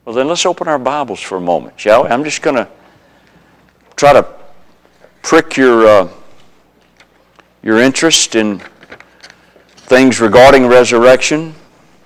Well, then let's open our Bibles for a moment, shall we? I'm just going to try to prick your interest in things regarding resurrection.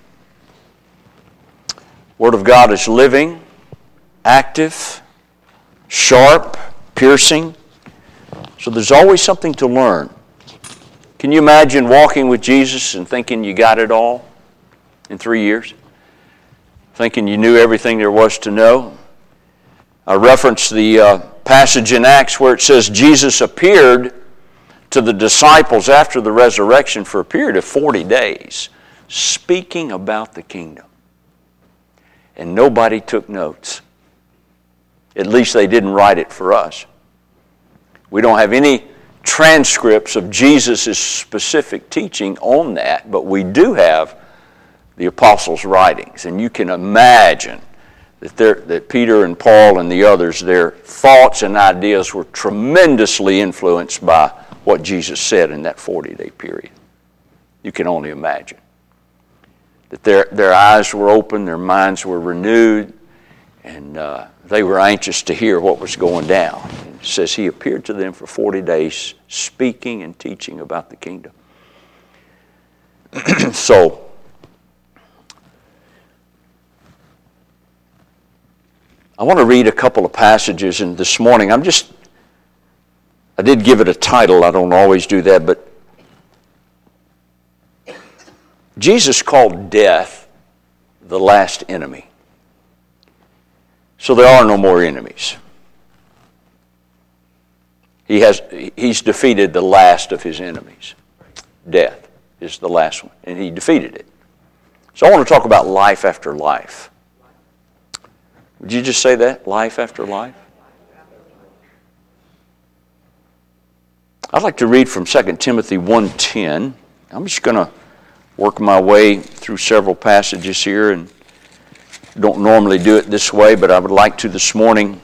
Word of God is living, active, sharp, piercing. So there's always something to learn. Can you imagine walking with Jesus and thinking you got it all in 3 years? Thinking you knew everything there was to know? I reference the passage in Acts where it says Jesus appeared to the disciples after the resurrection for a period of 40 days, speaking about the kingdom. And nobody took notes. At least they didn't write it for us. We don't have any transcripts of Jesus' specific teaching on that, but we do have the apostles' writings. And you can imagine that Peter and Paul and the others, their thoughts and ideas were tremendously influenced by what Jesus said in that 40-day period. You can only imagine. That their eyes were open, their minds were renewed, and they were anxious to hear what was going down. It says he appeared to them for 40 days, speaking and teaching about the kingdom. So, I want to read a couple of passages, and this morning I did give it a title. I don't always do that, but Jesus called death the last enemy. So there are no more enemies. He's defeated the last of his enemies. Death is the last one, and he defeated it. So I want to talk about life after life. Would you just say that? Life after life? I'd like to read from 2 Timothy 1:10. I'm just going to work my way through several passages here, and don't normally do it this way, but I would like to this morning.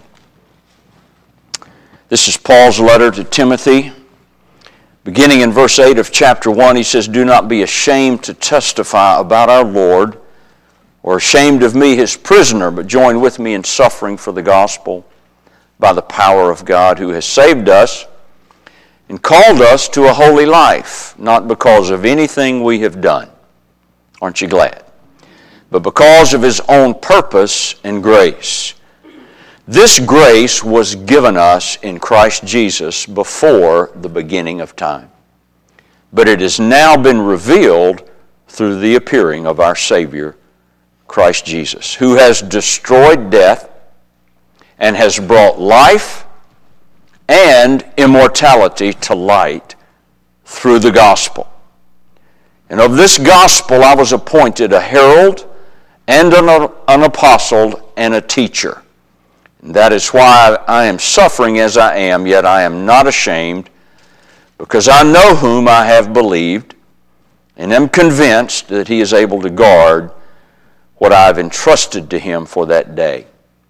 This is Paul's letter to Timothy. Beginning in verse 8 of chapter 1, he says, "Do not be ashamed to testify about our Lord, or ashamed of me, his prisoner, but join with me in suffering for the gospel by the power of God, who has saved us and called us to a holy life, not because of anything we have done." Aren't you glad? "But because of his own purpose and grace. This grace was given us in Christ Jesus before the beginning of time. But it has now been revealed through the appearing of our Savior, Christ Jesus, who has destroyed death and has brought life and immortality to light through the gospel. And of this gospel I was appointed a herald and an apostle and a teacher. And that is why I am suffering as I am, yet I am not ashamed, because I know whom I have believed, and am convinced that he is able to guard what I have entrusted to him for that day."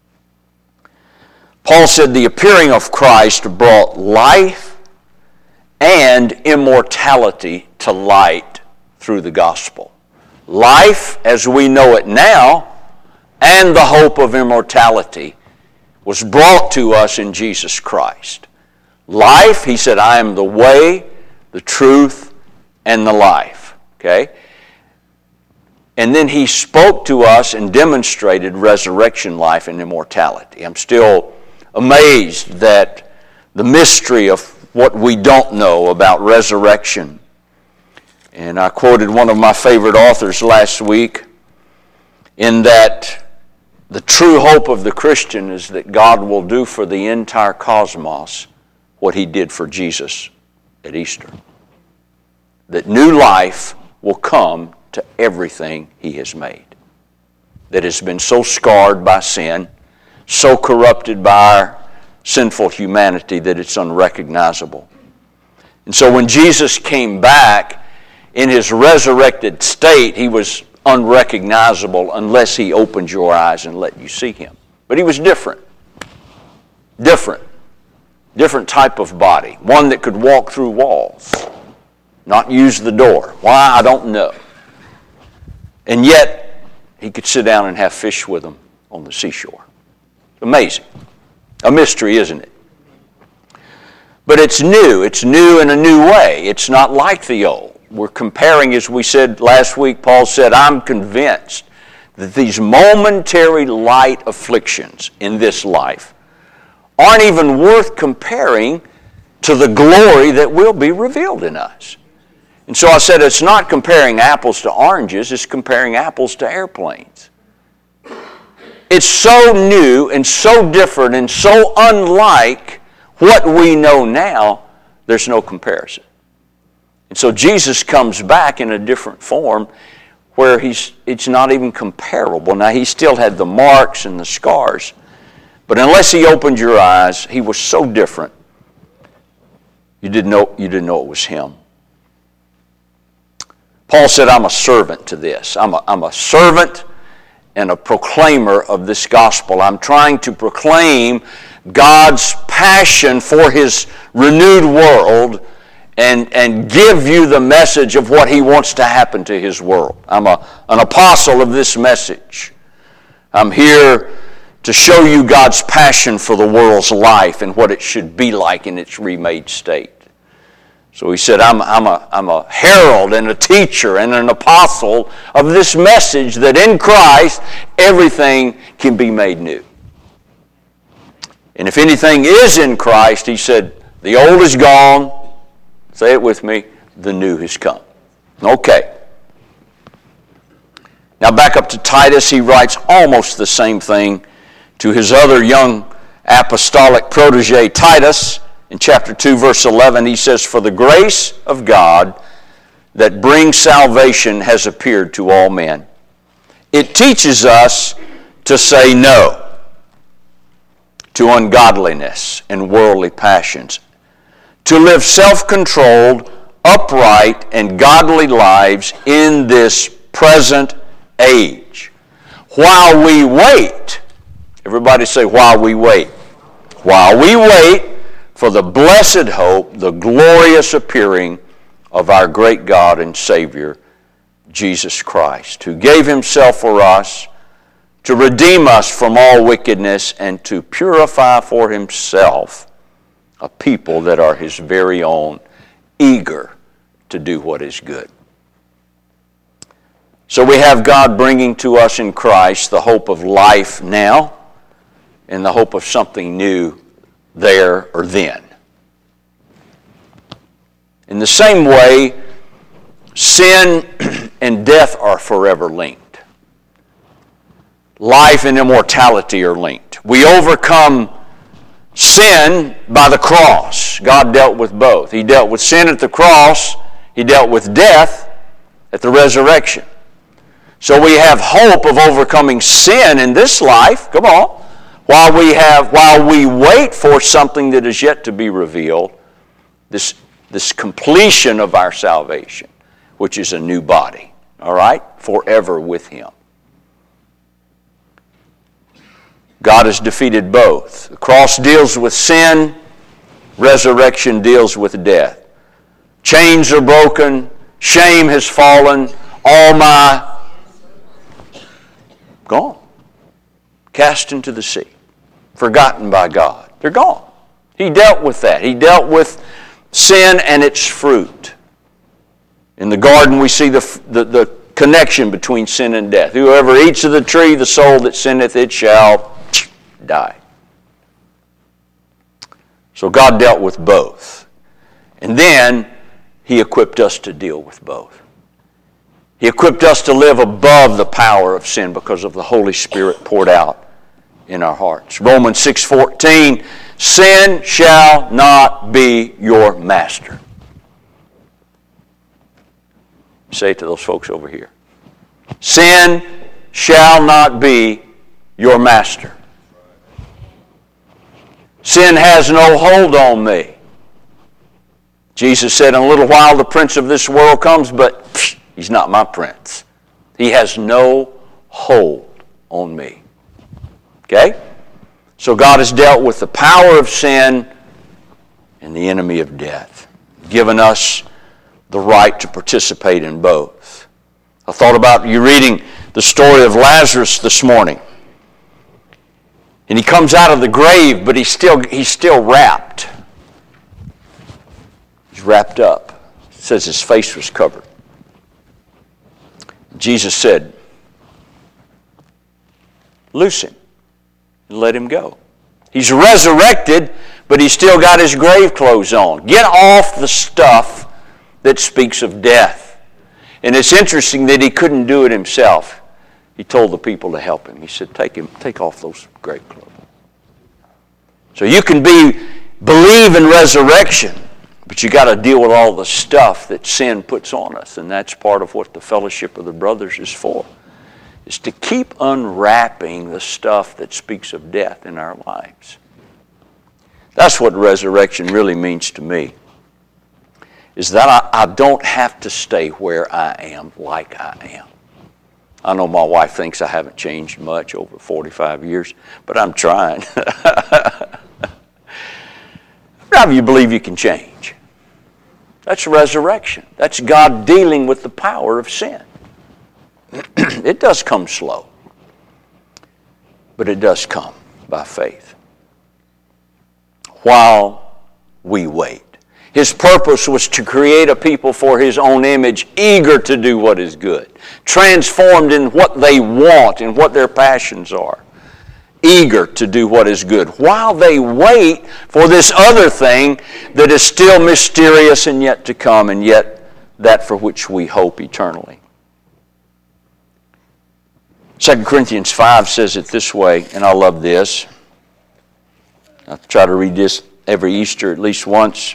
Paul said the appearing of Christ brought life and immortality to light through the gospel. Life as we know it now and the hope of immortality was brought to us in Jesus Christ. Life, he said, "I am the way, the truth, and the life." Okay? And then he spoke to us and demonstrated resurrection life and immortality. I'm still amazed that the mystery of what we don't know about resurrection. And I quoted one of my favorite authors last week in that the true hope of the Christian is that God will do for the entire cosmos what he did for Jesus at Easter. That new life will come to everything he has made, that has been so scarred by sin, so corrupted by our sinful humanity that it's unrecognizable. And so when Jesus came back in his resurrected state, he was unrecognizable unless he opened your eyes and let you see him. But he was different. Different type of body. One that could walk through walls, not use the door. Why? I don't know. And yet, he could sit down and have fish with them on the seashore. Amazing. A mystery, isn't it? But it's new. It's new in a new way. It's not like the old. We're comparing, as we said last week, Paul said, I'm convinced that these momentary light afflictions in this life aren't even worth comparing to the glory that will be revealed in us. And so I said it's not comparing apples to oranges, it's comparing apples to airplanes. It's so new and so different and so unlike what we know now, there's no comparison. And so Jesus comes back in a different form where it's not even comparable. Now, he still had the marks and the scars, but unless he opened your eyes, he was so different, you didn't know it was him. Paul said, I'm a servant to this. I'm a servant and a proclaimer of this gospel. I'm trying to proclaim God's passion for his renewed world and give you the message of what he wants to happen to his world. I'm an apostle of this message. I'm here to show you God's passion for the world's life and what it should be like in its remade state. So he said, I'm a herald and a teacher and an apostle of this message that in Christ everything can be made new. And if anything is in Christ, he said, the old is gone. Say it with me, the new has come. Okay. Now back up to Titus, he writes almost the same thing to his other young apostolic protege, Titus. In chapter 2, verse 11, he says, for the grace of God that brings salvation has appeared to all men. It teaches us to say no to ungodliness and worldly passions, to live self-controlled, upright, and godly lives in this present age. While we wait, everybody say, while we wait. While we wait for the blessed hope, the glorious appearing of our great God and Savior, Jesus Christ, who gave himself for us to redeem us from all wickedness and to purify for himself a people that are his very own, eager to do what is good. So we have God bringing to us in Christ the hope of life now and the hope of something new there or then. In the same way, sin and death are forever linked. Life and immortality are linked. We overcome sin by the cross. God dealt with both. He dealt with sin at the cross. He dealt with death at the resurrection. So we have hope of overcoming sin in this life. Come on. While we wait for something that is yet to be revealed, this completion of our salvation, which is a new body, all right, forever with him. God has defeated both. The cross deals with sin, resurrection deals with death. Chains are broken, shame has fallen, all my gone, cast into the sea. Forgotten by God. They're gone. He dealt with that. He dealt with sin and its fruit. In the garden we see the connection between sin and death. Whoever eats of the tree, the soul that sinneth, it shall die. So God dealt with both. And then he equipped us to deal with both. He equipped us to live above the power of sin because of the Holy Spirit poured out in our hearts. Romans 6:14, sin shall not be your master. Say it to those folks over here. Sin shall not be your master. Sin has no hold on me. Jesus said, in a little while the prince of this world comes, but he's not my prince. He has no hold on me. Okay? So God has dealt with the power of sin and the enemy of death, given us the right to participate in both. I thought about you reading the story of Lazarus this morning. And he comes out of the grave, but he's still wrapped. He's wrapped up. It says his face was covered. Jesus said, loose him and let him go. He's resurrected, but he's still got his grave clothes on. Get off the stuff that speaks of death. And it's interesting that he couldn't do it himself. He told the people to help him. He said, take off those grave clothes. So you can believe in resurrection, but you got to deal with all the stuff that sin puts on us. And that's part of what the fellowship of the brothers is for, is to keep unwrapping the stuff that speaks of death in our lives. That's what resurrection really means to me, is that I don't have to stay where I am like I am. I know my wife thinks I haven't changed much over 45 years, but I'm trying. How many of you believe you can change? That's resurrection. That's God dealing with the power of sin. It does come slow, but it does come by faith. While we wait. His purpose was to create a people for His own image, eager to do what is good, transformed in what they want and what their passions are, eager to do what is good, while they wait for this other thing that is still mysterious and yet to come, and yet that for which we hope eternally. 2 Corinthians 5 says it this way, and I love this. I try to read this every Easter at least once.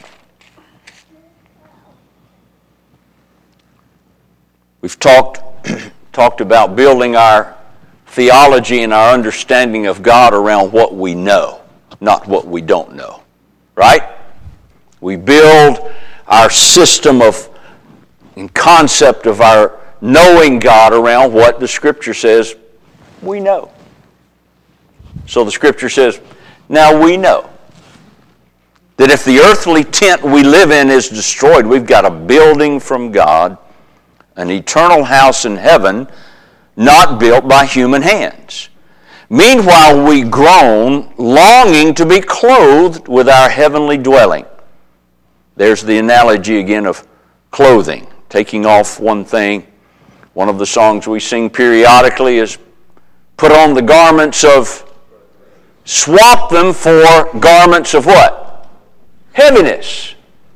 We've talked about building our theology and our understanding of God around what we know, not what we don't know. Right? We build our system and concept of our knowing God around what the Scripture says we know. So the Scripture says, now we know that if the earthly tent we live in is destroyed, we've got a building from God, an eternal house in heaven, not built by human hands. Meanwhile, we groan, longing to be clothed with our heavenly dwelling. There's the analogy again of clothing, taking off one thing. One of the songs we sing periodically is put on the garments of, swap them for garments of what? Heaviness.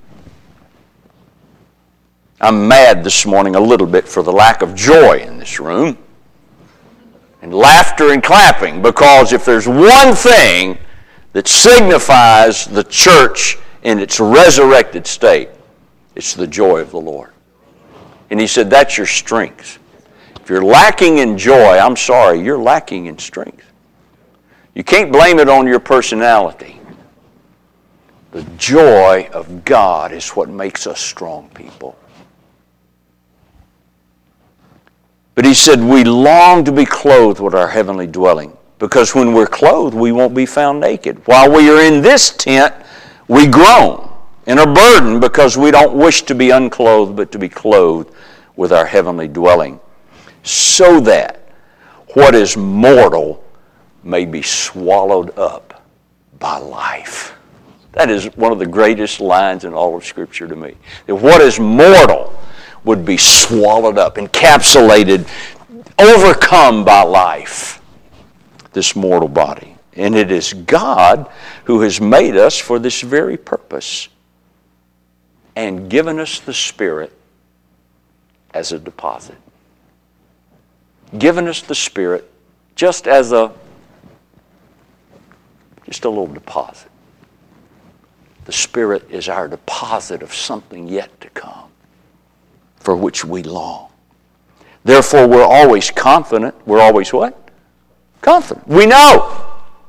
I'm mad this morning a little bit for the lack of joy in this room, and laughter and clapping, because if there's one thing that signifies the church in its resurrected state, it's the joy of the Lord. And he said, that's your strength. If you're lacking in joy, I'm sorry, you're lacking in strength. You can't blame it on your personality. The joy of God is what makes us strong people. But he said, we long to be clothed with our heavenly dwelling, because when we're clothed, we won't be found naked. While we are in this tent, we groan and are burdened, because we don't wish to be unclothed, but to be clothed with our heavenly dwelling, so that what is mortal may be swallowed up by life. That is one of the greatest lines in all of Scripture to me. That what is mortal would be swallowed up, encapsulated, overcome by life, this mortal body. And it is God who has made us for this very purpose and given us the Spirit as a deposit. Given us the Spirit just as a little deposit. The Spirit is our deposit of something yet to come, for which we long. Therefore, we're always confident. We're always what? Confident. We know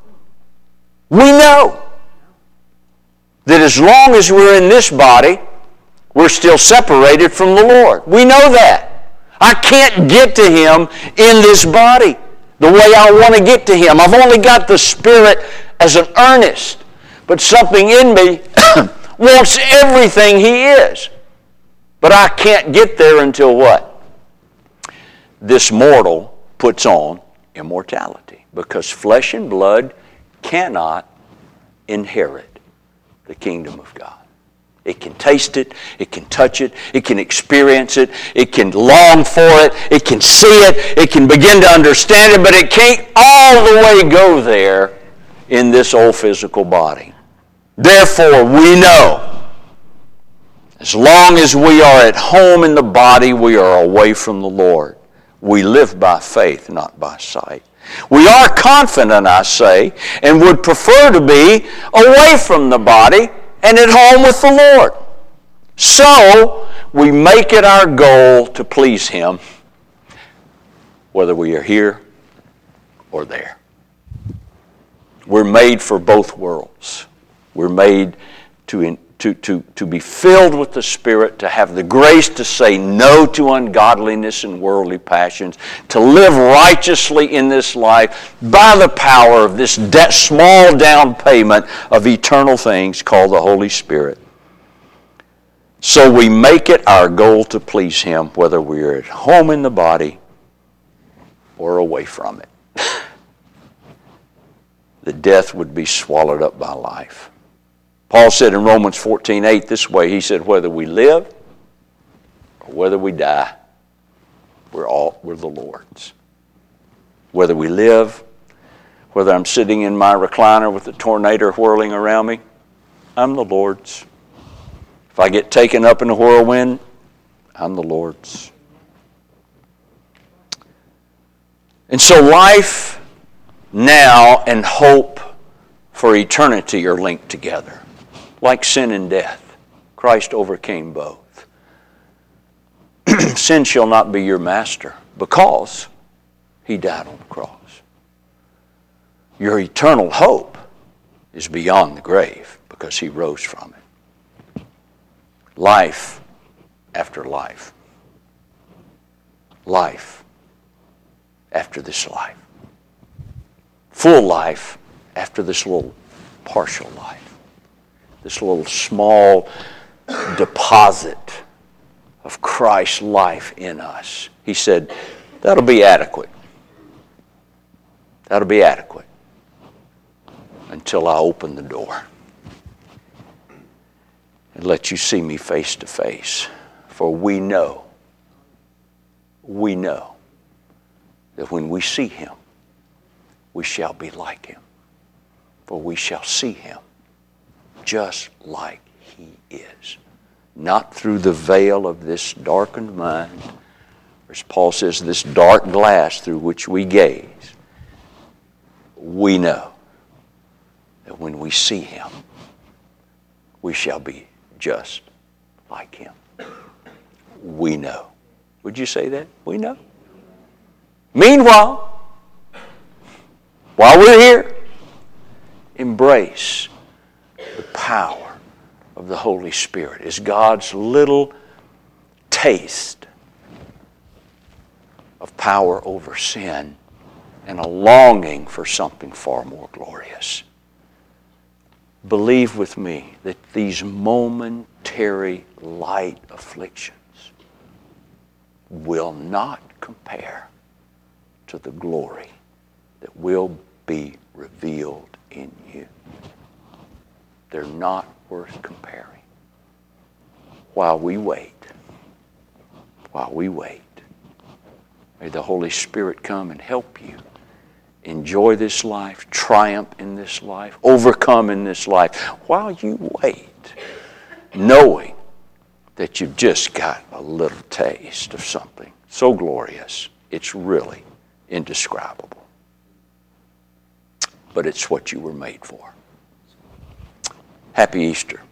that as long as we're in this body, we're still separated from the Lord. We know that. I can't get to Him in this body the way I want to get to Him. I've only got the Spirit as an earnest, but something in me wants everything He is. But I can't get there until what? This mortal puts on immortality, because flesh and blood cannot inherit the kingdom of God. It can taste it, it can touch it, it can experience it, it can long for it, it can see it, it can begin to understand it, but it can't all the way go there in this old physical body. Therefore, we know, as long as we are at home in the body, we are away from the Lord. We live by faith, not by sight. We are confident, I say, and would prefer to be away from the body and at home with the Lord. So, we make it our goal to please Him, whether we are here or there. We're made for both worlds. We're made to be filled with the Spirit, to have the grace to say no to ungodliness and worldly passions, to live righteously in this life by the power of this small down payment of eternal things called the Holy Spirit. So we make it our goal to please Him, whether we're at home in the body or away from it. The death would be swallowed up by life. Paul said in Romans 14:8 this way, he said, whether we live or whether we die, we're the Lord's. Whether we live, whether I'm sitting in my recliner with the tornado whirling around me, I'm the Lord's. If I get taken up in a whirlwind, I'm the Lord's. And so life now and hope for eternity are linked together. Like sin and death, Christ overcame both. Sin shall not be your master because He died on the cross. Your eternal hope is beyond the grave because He rose from it. Life after life. Life after this life. Full life after this little partial life. This little small deposit of Christ's life in us. He said, that'll be adequate. That'll be adequate until I open the door and let you see me face to face. For we know that when we see Him, we shall be like Him. For we shall see Him just like He is. Not through the veil of this darkened mind, or as Paul says, this dark glass through which we gaze. We know that when we see Him, we shall be just like Him. We know. Would you say that? We know. Meanwhile, while we're here, embrace the power of the Holy Spirit as God's little taste of power over sin and a longing for something far more glorious. Believe with me that these momentary light afflictions will not compare to the glory that will be revealed in you. They're not worth comparing. While we wait, may the Holy Spirit come and help you enjoy this life, triumph in this life, overcome in this life, while you wait, knowing that you've just got a little taste of something so glorious, it's really indescribable. But it's what you were made for. Happy Easter.